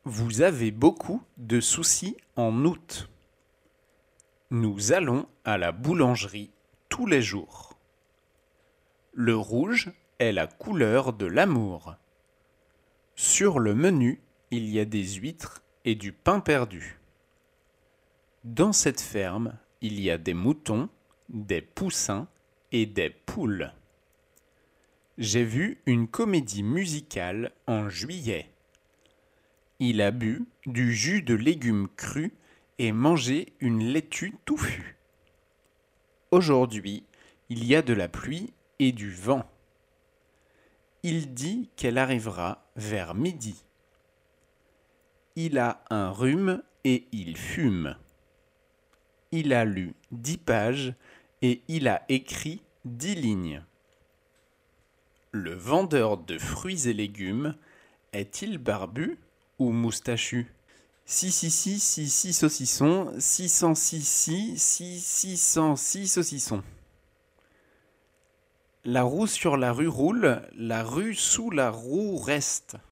Vous avez beaucoup de soucis en août. Nous allons à la boulangerie tous les jours. Le rouge est la couleur de l'amour. Sur le menu, il y a des huîtres et du pain perdu. Dans cette ferme, il y a des moutons, des poussins et des poules. J'ai vu une comédie musicale en juillet. Il a bu du jus de légumes crus et mangé une laitue touffue. Aujourd'hui, il y a de la pluie et du vent. Il dit qu'elle arrivera vers midi. Il a un rhume et il fume. Il a lu 10 pages et il a écrit 10 lignes. Le vendeur de fruits et légumes est-il barbu ou moustachu? 666 saucissons, 606 606 saucissons. La roue sur la rue roule, la rue sous la roue reste.